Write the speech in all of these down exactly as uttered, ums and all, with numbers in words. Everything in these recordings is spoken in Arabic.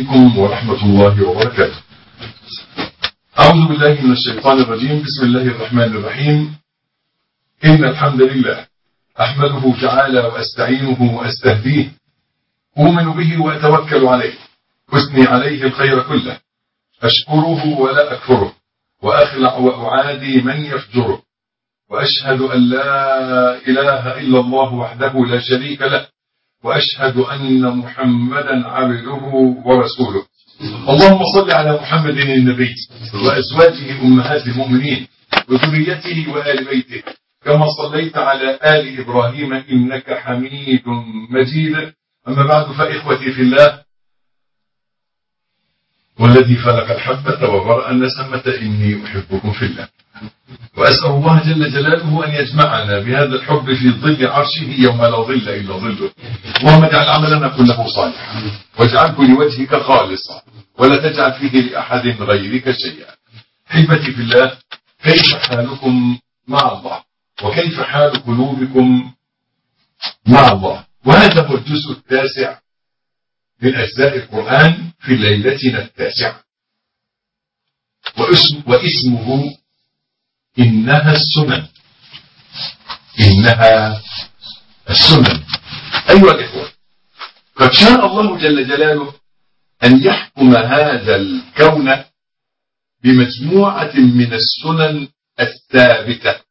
عليكم ورحمة الله وبركاته. أعوذ بالله من الشيطان الرجيم. بسم الله الرحمن الرحيم. إن الحمد لله أحمده تعالى وأستعينه وأستهديه، أؤمن به وأتوكل عليه، أثني عليه الخير كله، أشكره ولا أكفره، وأخلع وأعادي من يفجره، وأشهد أن لا إله إلا الله وحده لا شريك له، وأشهد أن محمدا عبده ورسوله. اللهم صل على محمد النبي وأزواجه أمهات المؤمنين وذريته وآل بيته كما صليت على آل إبراهيم إنك حميد مجيد. أما بعد، فإخوتي في الله، والذي خلق الحبة وبرأ النسمة إني أحبكم في الله، وأسأل الله جل جلاله أن يجمعنا بهذا الحب في ظل عرشه يوم لا ظل إلا ظله. اللهم اجعل عملنا كله صالحا واجعله لوجهك خالصا ولا تجعل فيه لأحد غيرك شيئا. حبتي في الله، كيف حالكم مع الله؟ وكيف حال قلوبكم مع الله؟ وهذا هو الجزء التاسع من أجزاء القرآن في ليلتنا التاسعة، واسم واسمه إنها السنن. إنها السنن. أيها الإخوة، قد شاء الله جل جلاله أن يحكم هذا الكون بمجموعة من السنن الثابتة.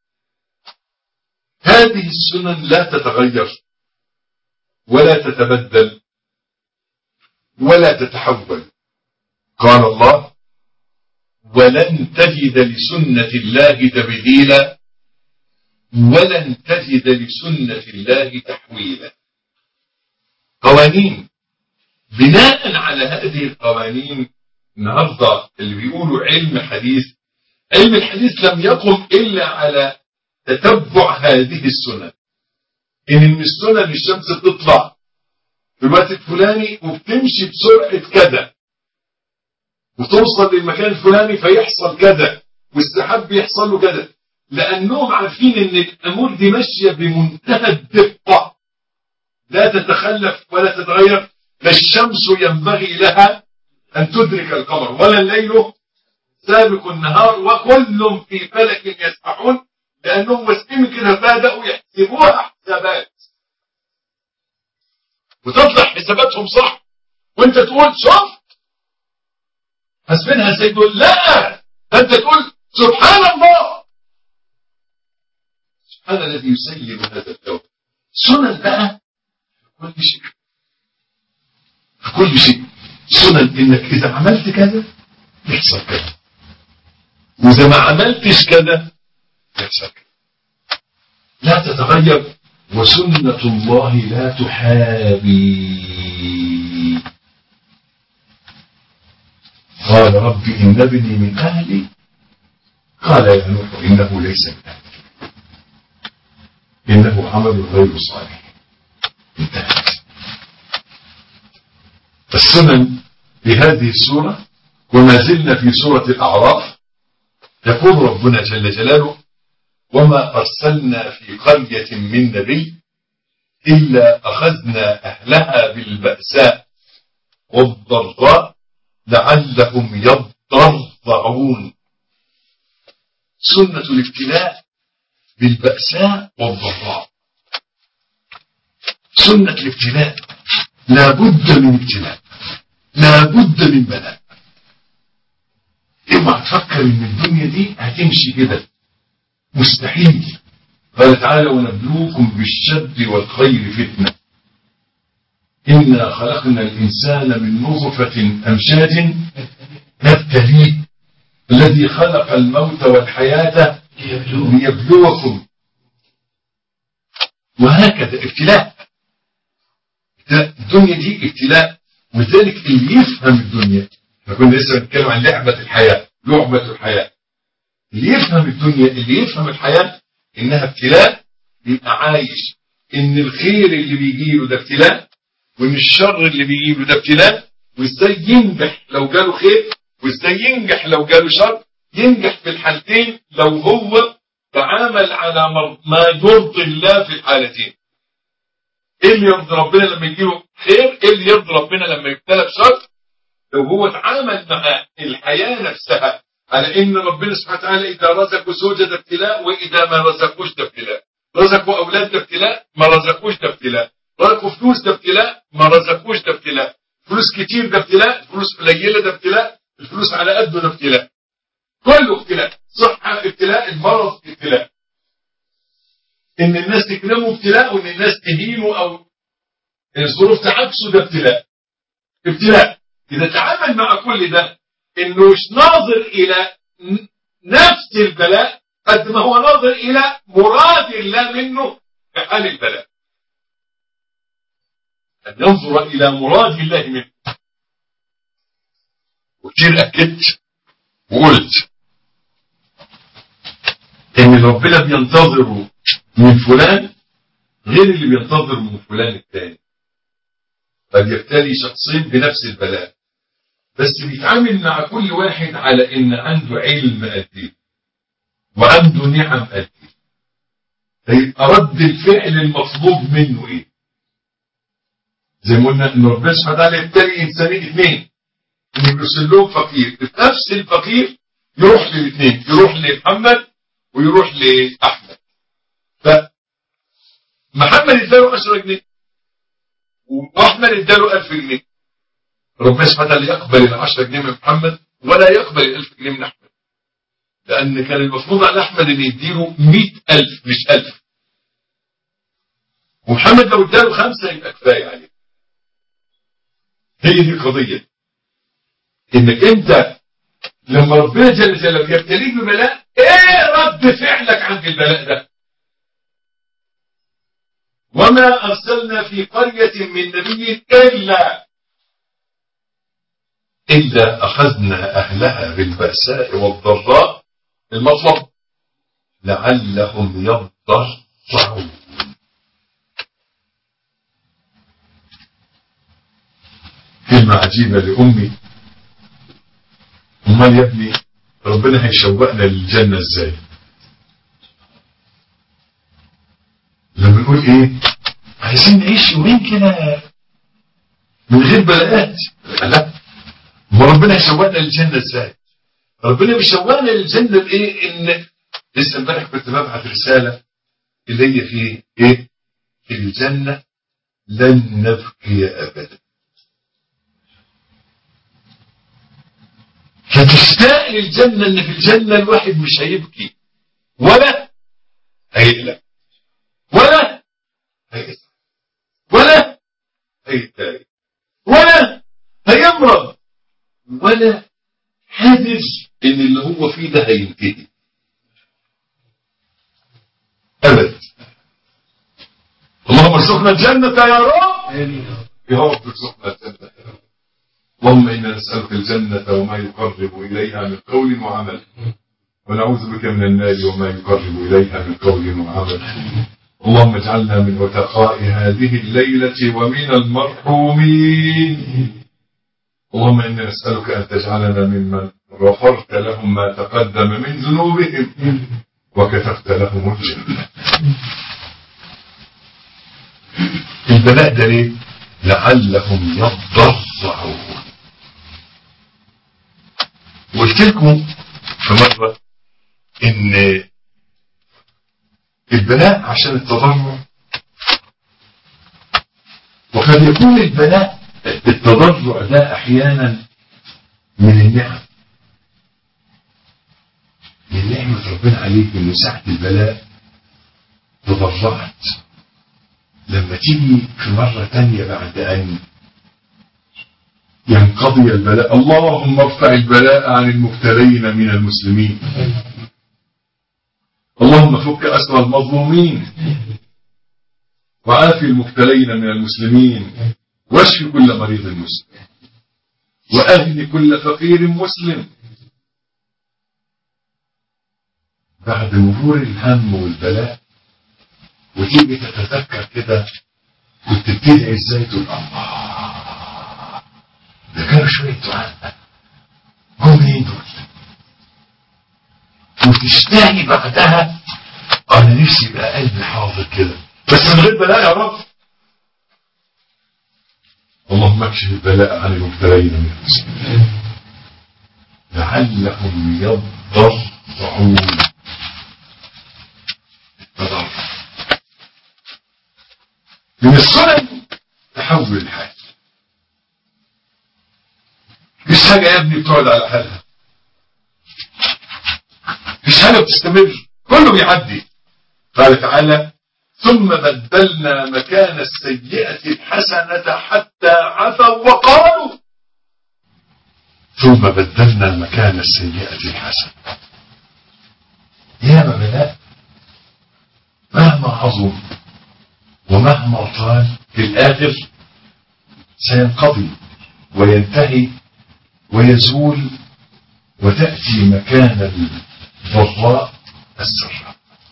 هذه السنن لا تتغير ولا تتبدل ولا تتحول. قال الله: ولن تجد لسنة الله تبديلا ولن تجد لسنة الله تحويلا. قوانين. بناء على هذه القوانين، النهارده اللي بيقولوا علم حديث، علم الحديث لم يقم إلا على تتبع هذه السنن. إن من السنن الشمس بتطلع في الوقت الفلاني وبتمشي بسرعة كذا وتوصل للمكان الفلاني فيحصل كذا والسحاب بيحصل له كذا، لأنهم عارفين إن الأمور دي ماشية بمنتهى الدقة، لا تتخلف ولا تتغير. لا الشمس ينبغي لها أن تدرك القمر ولا الليل سابق النهار وكل في فلك يسبحون، لأنهم مسلمين كده بدأوا يحسبوها حسابات وتطلع حساباتهم صح، وانت تقول شوف حسبينها ازاي؟ تقول لا، انت تقول سبحان الله، سبحان الذي يسير هذا الكون. سنن بقى في كل شيء، في كل شيء سنن. انك اذا عملت كذا يحصل كذا، واذا ما عملتش كذا يحصل كذا، لا تتغير. وسنة الله لا تحابي. قال رب إن ابني من أهلي قال يا نوح إنه ليس من أهلك إنه عمل غير صالح. انتهت. السنن بهذه السورة. وما زلنا في سورة الأعراف. يقول ربنا جل جلاله: وما أرسلنا في قرية من نبي إلا أخذنا أهلها بالبأساء والضراء لعلهم يضرعون. سنة الابتلاء بالبأساء والضراء. سنة الابتلاء، لا بد من ابتلاء، لا بد من بلاء. اوعى تفكر ان الدنيا دي هتمشي كده، مستحيل. قال تعالى: ونبلوكم بالشر والخير فتنة إنا خلقنا الإنسان من نطفة أمشاج نبتليه الذي خلق الموت والحياة ليبلوكم. وهكذا ابتلاء. الدنيا دي ابتلاء. ولذلك اللي يفهم الدنيا، كنا لسه بنتكلم عن لعبة الحياة، لعبة الحياة. اللي يفهم الدنيا، اللي يفهم الحياة إنها ابتلاء، يبقى عايش إن الخير اللي بيجيله ده ابتلاء، وإن الشر اللي بيجيله ده ابتلاء، وإزاي ينجح لو جاله خير، وإزاي ينجح لو جاله شر. ينجح في الحالتين لو هو تعامل على ما يرضي الله في الحالتين. إيه اللي يرضي ربنا لما يجيله خير؟ إيه اللي يرضي ربنا لما يبتلى بشر؟ لو هو اتعامل مع الحياة نفسها على ان ربنا سبحانه وتعالى اذا رزقوا زوجة ده ابتلاء، واذا ما رزقوش ده ابتلاء، رزقوا اولاد ده ابتلاء، ما رزقوش ده ابتلاء، رزقوا فلوس ده ابتلاء، ما رزقوش ده ابتلاء، فلوس كتير ده ابتلاء، فلوس قليلة ده ابتلاء، الفلوس على قده ده ابتلاء، كله ابتلاء، صحة ابتلاء، المرض ابتلاء، ان الناس تكلمه ابتلاء، وان الناس تهينه او الظروف تعكسه ده ابتلاء. ابتلاء اذا تعامل مع كل ده انه مش ناظر الى نفس البلاء قد ما هو ناظر الى مراد الله منه في حال البلاء، ان ينظر الى مراد الله منه. وكتير اكدت وقلت ان ربنا بينتظره من فلان غير اللي بينتظر من فلان الثاني. قد يبتلي شخصين بنفس البلاء، بس بيتعامل مع كل واحد على ان عنده علم قد ايه وعنده نعم قد ايه، هيبقى رد الفعل المطلوب منه ايه. زي ما قلنا ان ربنا سبحانه وتعالى يبتلي انسانين اثنين، ان يرسل لهم فقير، نفس الفقير يروح للاثنين، يروح لمحمد ويروح لاحمد. فمحمد اداله عشرة جنيه واحمد اداله ألف جنيه، ربنا سبحانه وتعالى يقبل العشرة جنيه من محمد ولا يقبل الألف جنيه من أحمد، لأن كان المفروض على أحمد أن يديله مئة ألف مش ألف، ومحمد لو اداله خمسة يبقى كفاية عليه. هي دي القضية، إنك أنت لما ربنا جل جلاله يبتليك ببلاء، إيه رد فعلك عند البلاء ده؟ وما أرسلنا في قرية من نبي إلا إلا أخذنا أهلها بالبأساء والضراء، المطلب لعلهم يضرعون. كلمة عجيبة لأمي، أمال يا ابني ربنا هيشوقنا للجنة ازاي؟ لما نقول ايه عايزين نعيش يومين كده من غير بلاءات، لا، ما ربنا يشوقنا للجنة ازاي؟ ربنا بيشوقنا للجنة بايه؟ ان لسه امبارح كنت ببعت رسالة اللي هي في ايه؟ في الجنة لن نبكي ابدا. فتشتاق للجنة، ان في الجنة الواحد مش هيبكي ولا هيقلق ولا هيسعى ولا هيتضايق ولا هيمرض ولا حاسس ان اللي هو فيه ده هينتهي ابدا. اللهم ارزقنا الجنة يا رب، يا رب ارزقنا الجنة يا رب. اللهم انا نسألك الجنة وما يقرب اليها من قول وعمل، ونعوذ بك من النار وما يقرب اليها من قول وعمل. اللهم اجعلنا من عتقاء هذه الليلة ومن المرحومين. اللهم إنا نسألك أن تجعلنا ممن غفرت لهم ما تقدم من ذنوبهم وكتبت لهم الجنة. البلاء ده ليه؟ لعلهم يضرعون. قلت لكم في مرة إن البلاء عشان التضرع، وقد يكون البلاء التضرع ده احيانا من النعم، من نعمة ربنا عليك انه ساعة البلاء تضرعت. لما تيجي في مرة تانية بعد ان ينقضي البلاء، اللهم ارفع البلاء عن المبتلين من المسلمين، اللهم فك أسر المظلومين وعافي المبتلين من المسلمين، واشف كل مريض مسلم، وأهل كل فقير مسلم. بعد مرور الهم والبلاء وتيجي تتذكر كده كنت بتدعي ازاي، تقول الله ده كانوا شوية دعاء هم مين دول، وتشتهي بعدها انا نفسي يبقى قلبي حاضر كده بس من غير بلاء يا رب. اللهم اكشف البلاء عن المبتلين من المسلمين لعلهم يضرعون. من السنن تحول الحال. مش حاجة يا ابني بتقعد على حالها، مش حاجة بتستمر، كله بيعدي. قال تعالى ثم بدلنا مكان السيئة الحسنة حتى عفوا وقالوا ثم بدلنا مكان السيئة الحسنة. يا بلاء مهما عظم ومهما طال في الآخر سينقضي وينتهي ويزول وتأتي مكان الضراء السراء.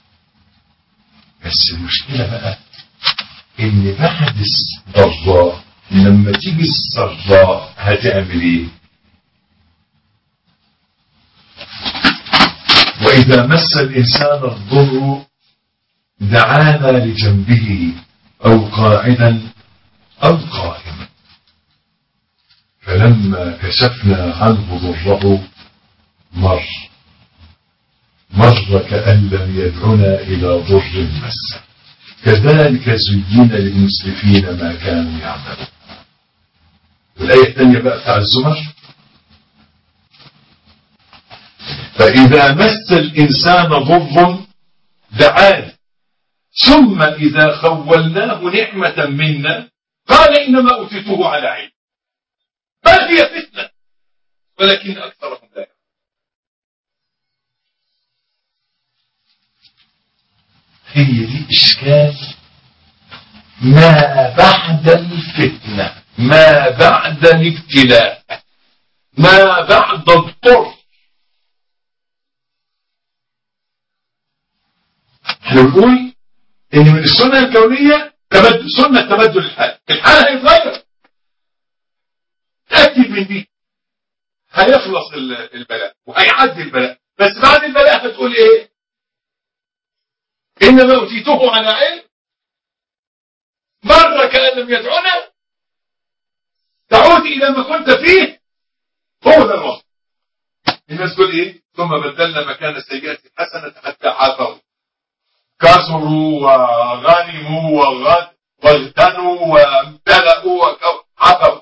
بس المشكلة بقى ان بعد الضراء لما تيجي السراء هتعمل ايه؟ وإذا مس الإنسان الضر دعانا لجنبه أو قاعدا أو قائما فلما كشفنا عنه ضره مر مر كأن لم يدعنا إلى ضر مسه كذلك زين للمسرفين ما كانوا يعملون. والآية الثانية بقى بتاع الزمر فإذا مس الإنسان ضر دعانا ثم إذا خولناه نعمة منا قال إنما أوتيته على علم بل هي فتنة ولكن أكثرهم لا يعلمون. هي دي إشكال ما بعد الفتنة، ما بعد الابتلاء، ما بعد الضر. احنا بنقول ان من السنة الكونية تبدل، سنة تبدل الحال، الحال هيتغير تأكد من دي، هيخلص البلاء وهيعدي البلاء، بس بعد البلاء هتقول ايه؟ انما اوتيته على علم مرة كأن لم يدعنا تعود الى ما كنت فيه. هو ده الوقت. الناس تقول ايه؟ ثم بدلنا مكان السيئات الحسنة حتى عافوا كسروا وغنموا واغتنوا وامتلأوا وعفوا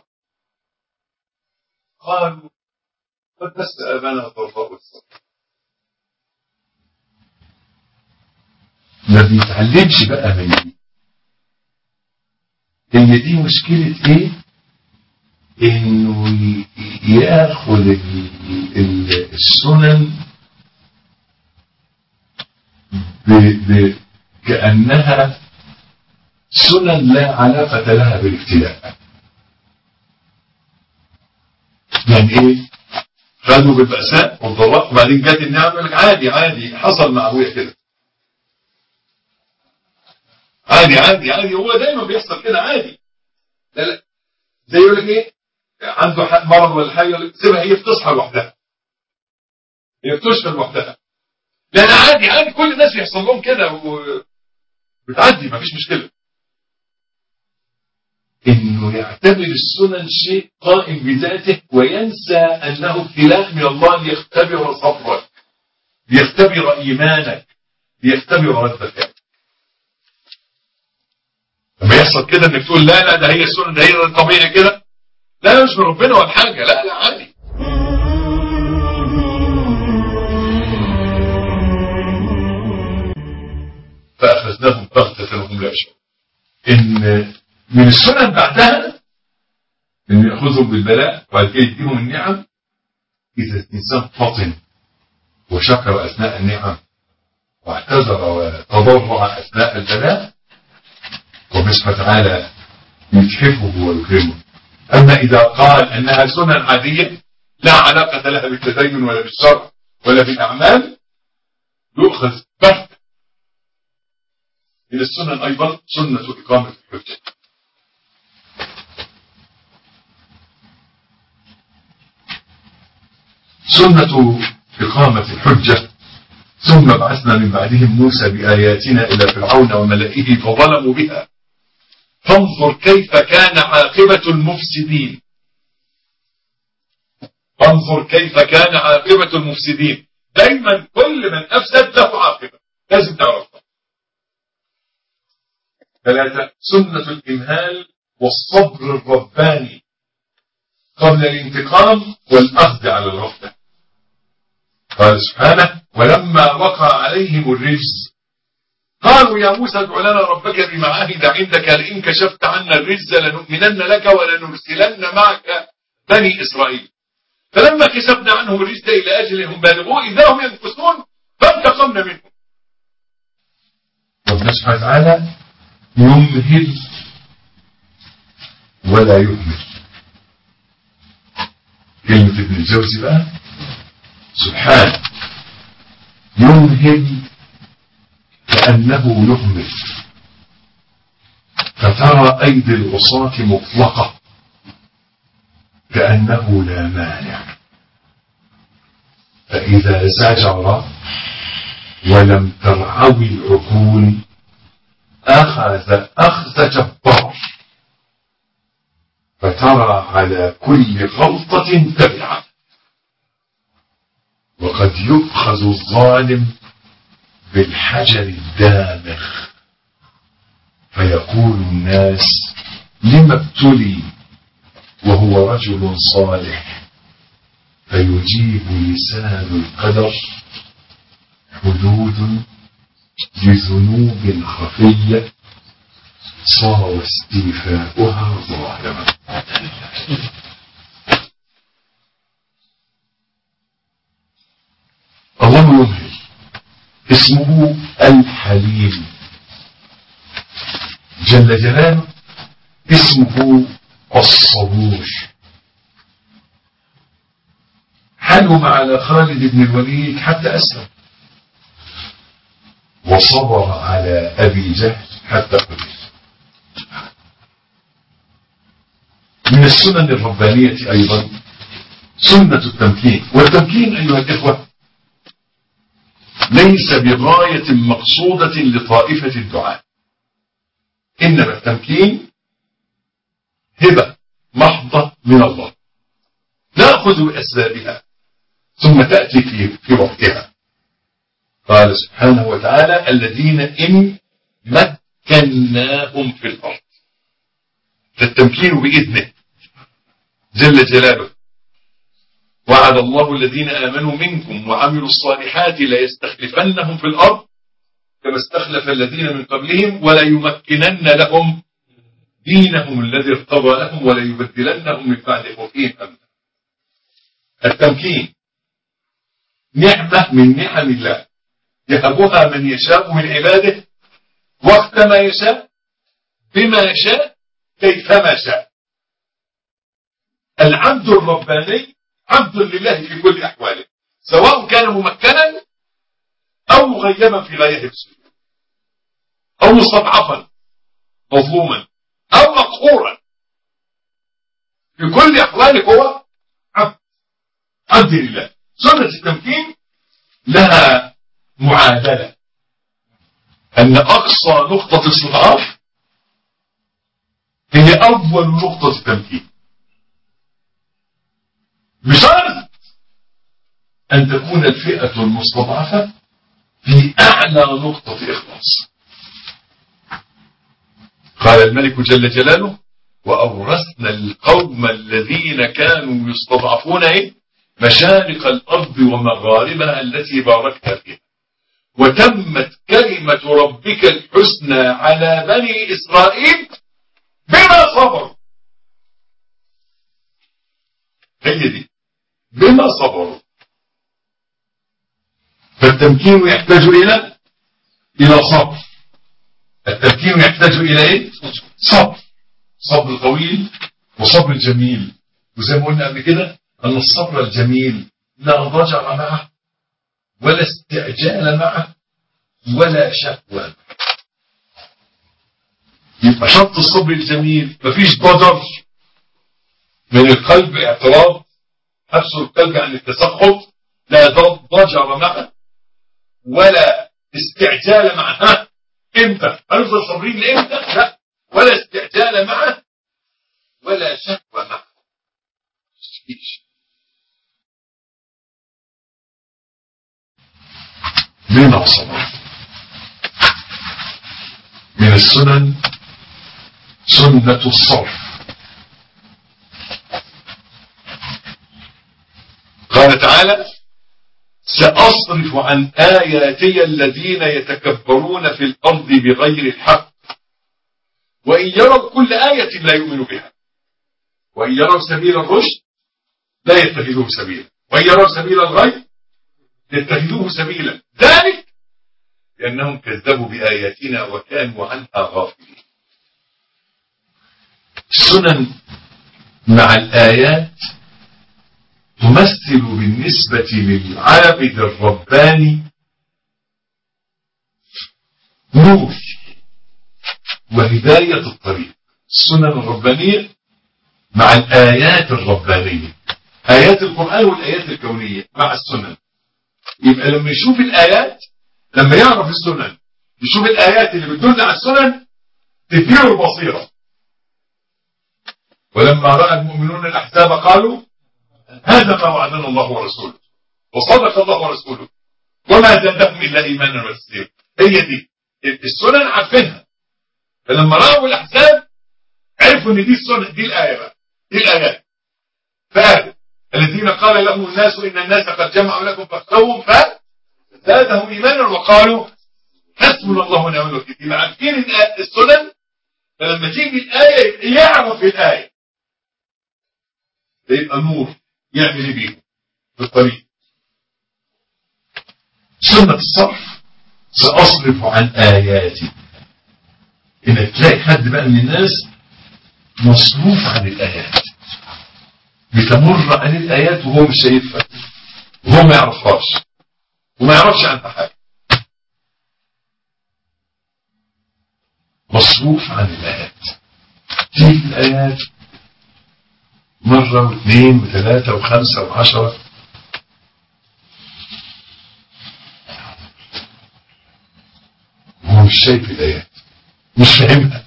قالوا قد مس آبانا الضراء والسراء. ما بيتعلمش بقى من دي. هي دي مشكلة ايه؟ انه ياخد السنن ب ب كأنها سنن لا علاقة لها بالابتلاء. يعني ايه؟ خدوا بالبأساء والضراء وبعدين جت النعمة يقول لك عادي عادي حصل مع ابويا كده، عادي عادي عادي هو دايما بيحصل كده عادي. لا لا زي يقول لك ايه؟ عنده مرض ولا حاجه يقول لك سيبها هي بتصحى لوحدها، هي بتشفى لوحدها. لا لا عادي عادي كل الناس بيحصل لهم كده وبتعدي مفيش مشكله. انه يعتبر السنن شيء قائم بذاته وينسى انه ابتلاء من الله ليختبر صبرك، ليختبر ايمانك، ليختبر رد فعلك. لما يحصل كده انك تقول لا لا ده هي السنن ده هي الطبيعي كده، لا مش من ربنا ولا حاجه، لا لا عادي. فاخذناهم بغتة وهم لا يشعرون. ان من السنن بعدها ان ياخذهم بالبلاء وبعد كده يديهم النعم. اذا الانسان فطن وشكر اثناء النعم واعتذر وتضرع اثناء البلاء وبسم تعالى يتحفه ويكرمه. اما اذا قال انها سنن عاديه لا علاقه لها بالتدين ولا بالشرع ولا بالاعمال يؤخذ بغتة. من السنن ايضا سنه اقامه الحجه. سنة إقامة الحجة. ثم بعثنا من بعدهم موسى بآياتنا إلى فرعون وملئه فظلموا بها فانظر كيف كان عاقبة المفسدين. فانظر كيف كان عاقبة المفسدين. دايما كل من أفسد له عاقبة لازم تعرفها. ثلاثة، سنة الإمهال والصبر الرباني قبل الانتقام والأخذ على الغفلة. قال سبحانه: ولما وقع عليهم الرجز قالوا يا موسى ادع لنا ربك بما عهد عندك لئن كشفت عنا الرجز لنؤمنن لك ولنرسلن معك بني إسرائيل. فلما كشفنا عنهم الرجز إلى أجل هم بالغوه إذا هم ينكثون فانتقمنا منهم. ربنا سبحانه وتعالى يمهل ولا يهمل. كلمة ابن الجوزي بقى سبحانه يمهل كأنه يهمل، فترى أيدي العصاة مطلقة كأنه لا مانع، فإذا زجر ولم ترعوي العقول أخذ أخذ جبار، فترى على كل غلطة تبعة. وقد يؤخذ الظالم بالحجر الدامغ فيقول الناس لما ابتلي وهو رجل صالح، فيجيب لسان القدر حدود لذنوب خفية صار استيفاؤها ظالما. الله يمهل، اسمه الحليم جل جلاله، اسمه الصبور. حلم على خالد بن الوليد حتى أسلم، وصبر على أبي جهل حتى قتل. من السنن الربانية أيضا سنة التمكين. والتمكين أيها الإخوة ليس بغاية مقصودة لطائفة الدعاء، إنما التمكين هبة محضة من الله نأخذ بأسبابها ثم تأتي في, في وقتها. قال سبحانه وتعالى: الذين إن مكناهم في الأرض. فالتمكين بإذنه جل جلاله. وعد الله الذين آمنوا منكم وعملوا الصالحات ليستخلفنهم في الأرض كما استخلف الذين من قبلهم ولا يمكنن لهم دينهم الذي ارتضى لهم ولا يبدلنهم من بعد خوفهم أمنا. التمكين نعمة من نعم الله يهبها من يشاء من عباده وقت ما يشاء بما يشاء كيفما شاء. العبد الرباني عبد لله في كل أحواله، سواء كان ممكنا أو مغيبا في غاية السجود أو مستضعفا مظلوما أو مقهورا، في كل أحواله هو عبد عبد لله. سنة التمكين لها معادلة، أن أقصى نقطة استضعاف هي أول نقطة تمكين، بشرط أن تكون الفئة المستضعفة في أعلى نقطة إخلاص. قال الملك جل جلاله: وأورثنا القوم الذين كانوا يستضعفون إيه؟ مشارق الأرض ومغاربها التي باركنا فيها وتمت كلمة ربك الحسنى على بني إسرائيل بما صبروا. هي دي بما صبروا. فالتمكين يحتاج إلى إلى صبر. التمكين يحتاج إلى إيه؟ صبر. صبر طويل وصبر جميل. وزي ما قلنا قبل كده أن الصبر الجميل لا ضجر معه ولا استعجال معه ولا شكوى. يبقى شرط الصبر الجميل مفيش ضجر من القلب، اعتراض حبس القلب عن التسخط، لا ضجر معه ولا استعجال معها. امتى هنفضل صابرين لامتى؟ لا، ولا استعجال معه ولا شكوى معه. لما صبر. من السنن سنة الصرف. قال تعالى: سأصرف عن آياتي الذين يتكبرون في الأرض بغير الحق وإن يروا كل آية لا يؤمنوا بها وإن يروا سبيل الرشد لا يتخذوه سبيلا وإن يروا سبيل الغي يتخذوه سبيلا ذلك لأنهم كذبوا بآياتنا وكانوا عنها غافلين. السنن مع الآيات تمثل بالنسبة للعابد الرباني نور وهداية الطريق. السنن الربانية مع الآيات الربانية، آيات القرآن والآيات الكونية مع السنن. يبقى لما يشوف الآيات، لما يعرف السنن يشوف الآيات اللي بتدل على السنن تديله البصيرة. ولما رأى المؤمنون الأحزاب قالوا هذا ما وعدنا الله ورسوله وصدق الله ورسوله وما زادهم إلا إيمانا وتسليما. هي دي السنن عارفينها، فلما رأوا الأحزاب عرفوا ان دي السنة، دي الآية بقى، دي الآيات. فقالوا الذين قال لهم الناس إن الناس قد جمعوا لكم فاخشوهم فزادهم إيمانا وقالوا حسبنا الله ونعم الوكيل. يبقى عارفين السنن، فلما تيجي الآية يعرف الآية ده يبقى نور يعمل بيه في الطريق. سنة الصرف سأصرف عن آياتي. إنك تلاقي حد بقى من الناس مصروف عن الآيات، بتمر عن الآيات وهو مش شايفها وهو ما يعرفهاش وما يعرفش عنها حاجة. مصروف عن الآيات. تيجي الآيات مرة واثنين وثلاثة وخمسة وعشرة وهو مش شايف الآيات، مش فاهمها.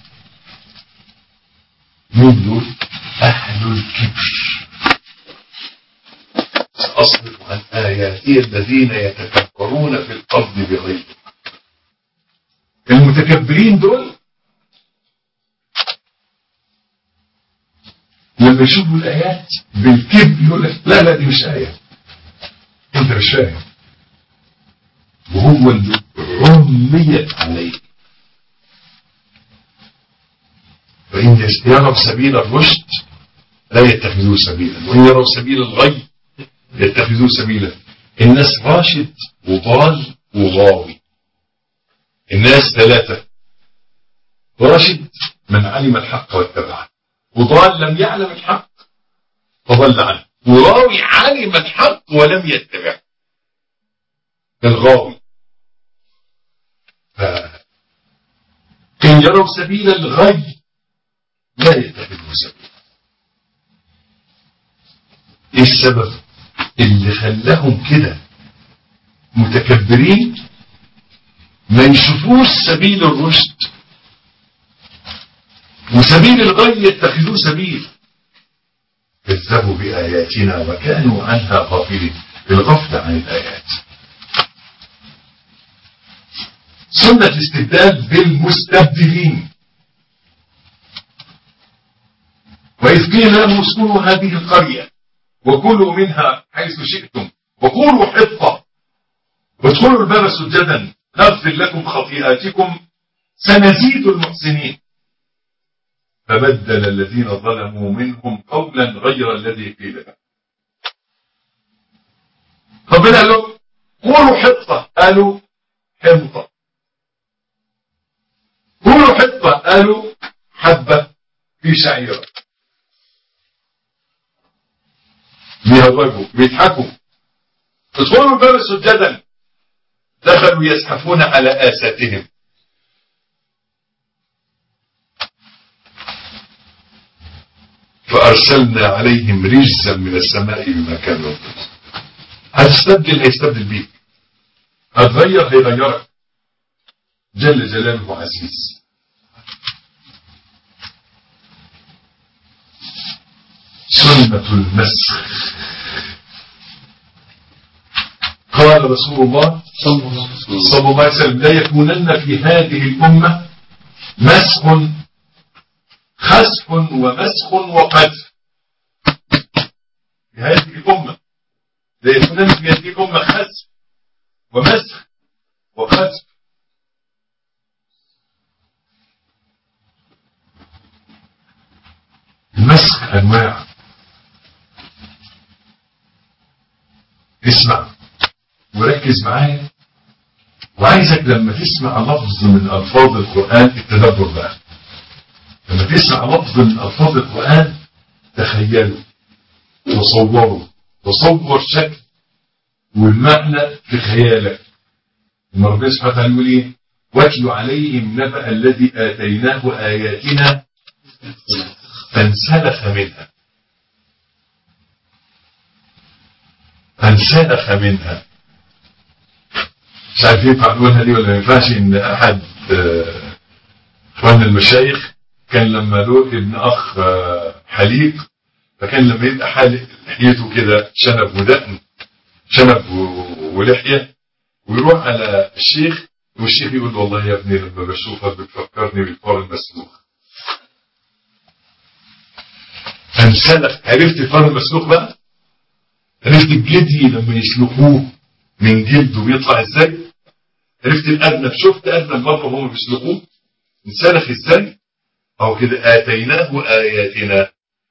مين دول؟ أهل الكبر. سأصرف عن آياتي الذين يتكبرون في الأرض بغير الحق. المتكبرين دول لما يشوفوا الآيات بالكبر يقول لك لا لا دي مش آية، أنت مش فاهم، وهو اللي عميت عليه. فإن يروا سبيل الرشد لا يتخذوه سبيلا وإن يروا سبيل الغي يتخذوه سبيلا. الناس راشد وضال وغاوي. الناس ثلاثة: راشد من علم الحق واتبعه، وضال لم يعلم الحق فضل عنه، وغاوي علم الحق ولم يتبعه. الغاوي إن يروا سبيل الغي لا يتخذوه سبيلا. ايه السبب اللي خلاهم كده متكبرين؟ ما يشوفوش سبيل الرشد، وسبيل الغي يتخذوه سبيل. كذبوا بآياتنا وكانوا عنها غافلين. الغفلة عن الآيات. سنة الاستبدال بالمستبدلين. وإذ قيل لهم اسكنوا هذه القرية وكلوا منها حيث شئتم وقولوا حطة وادخلوا الباب سجدا نغفر لكم خطيئاتكم سنزيد المحسنين. فبدل الذين ظلموا منهم قولا غير الذي قيل لهم. ربنا قال لهم قولوا حطة، قالوا حنطة. قولوا حطة، قالوا حبة في شعيرة. بيهرجوا بيضحكوا. ادخلوا الباب سجدا، دخلوا يزحفون على آساتهم. فأرسلنا عليهم رجزا من السماء بما كانوا يكسبون. هتستبدل هيستبدل بيك، هتغير هيغيرك. جل جلاله عزيز. كلمة المسخ. قال رسول الله صلى الله عليه وسلم لا يكونن في هذه الأمة مسخ خسف ومسخ وقذف. في هذه الأمة لا يكونن في هذه الأمة خسف ومسخ وقذف. المسخ أنواع. اسمع وركز معايا، وعايزك لما تسمع لفظ من ألفاظ القرآن التدبر بقى. لما تسمع لفظ من ألفاظ القرآن تخيله وصوره، وصور شكل والمعنى في خيالك. لما ربنا سبحانه وتعالى يقول ايه؟ واتل عليهم نبأ الذي آتيناه آياتنا فانسلخ منها. فانسلخ منها. مش عارف ينفع نقولها دي ولا ما ينفعش. ان احد اخواننا المشايخ كان لما له ابن اخ حليق، فكان لما يبقى حالق لحيته كده شنب ودقن، شنب ولحيه، ويروح على الشيخ والشيخ يقول له والله يا ابني لما بشوفك بتفكرني بالفار المسلوخ. فانسلخ. عرفت الفار المسلوخ بقى؟ عرفت الجدي لما يسلخوه من جلده بيطلع ازاي؟ عرفت الأرنب؟ شفت أرنب مرة وهم بيسلخوه انسلخ ازاي؟ أو كده آتيناه آياتنا.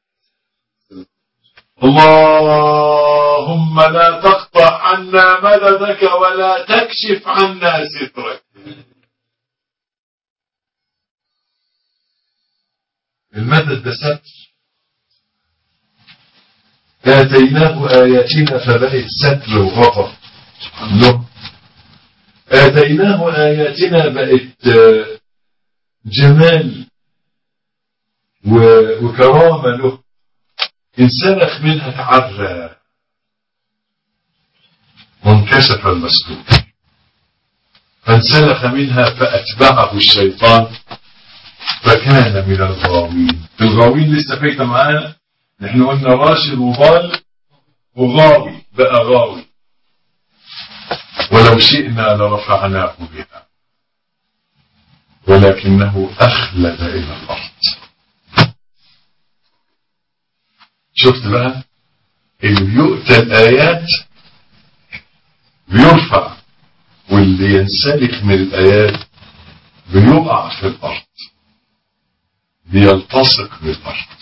اللهم لا تقطع عنا مددك ولا تكشف عنا سترك. المدد ده ستر. آتيناه آياتنا فبقت ستر وغطى له. آتيناه آياتنا بقت جمال وكرامة له. انسلخ منها تعرى وانكشف المسلوك. فانسلخ منها فأتبعه الشيطان فكان من الغاوين. الغاوين لسه فايته معانا. نحن قلنا راشد وضال وغاوي، بقى غاوي. ولو شئنا لرفعناه بها ولكنه أخلد إلى الأرض. شفت بقى؟ اللي يؤتى الآيات بيرفع، واللي ينسلخ من الآيات بيقع في الأرض، بيلتصق بالأرض.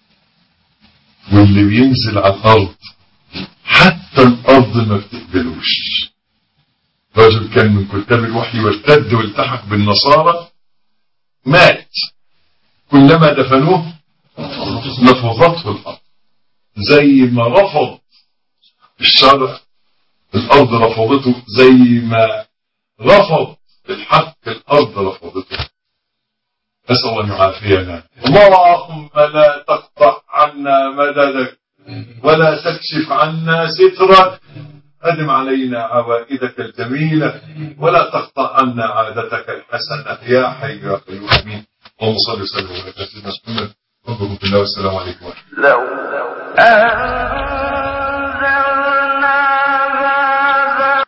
واللي بينزل على الأرض حتى الأرض ما بتقبلوش. رجل كان من كتاب الوحي وارتد والتحق بالنصارى، مات. كلما دفنوه نفضته الأرض. زي ما رفض الشرع الأرض رفضته، زي ما رفض الحق الأرض رفضته. أسأل الله أن يعافينا. اللهم لا تقطع عنا مددك ولا تكشف عنا سترك. أدم علينا عوائدك الجميلة ولا تقطع عنا عادتك الحسنة يا حي يا قيوم. آمين. اللهم صل وسلم على سيدنا محمد. ربكم في الله والسلام عليكم ورحمة الله.